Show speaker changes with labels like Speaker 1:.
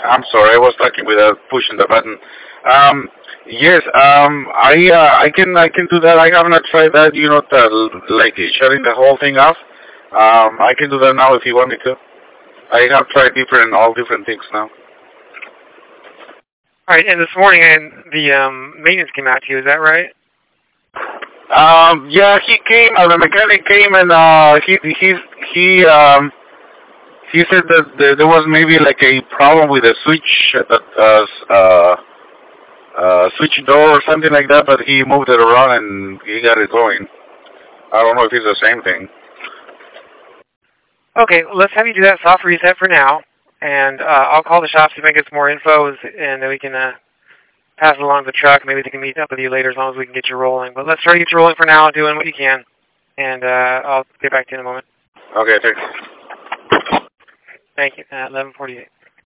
Speaker 1: I'm sorry, I was talking without pushing the button. Yes, I can do that. I have not tried that. Like shutting the whole thing off. I can do that now if you want me to. I have tried all different things now.
Speaker 2: All right, and this morning the maintenance came out to you. Is that right?
Speaker 1: Yeah, he came. The mechanic came and he said that there was maybe like a problem with the switch door or something like that, but he moved it around and he got it going. I don't know if it's the same thing.
Speaker 2: Okay, well, let's have you do that soft reset for now, and I'll call the shop see if I can get some more info, and then we can pass it along to the truck. Maybe they can meet up with you later as long as we can get you rolling. But let's try to get you rolling for now, doing what you can, and I'll get back to you in a moment.
Speaker 1: Okay, thanks.
Speaker 2: Thank you. 11:48.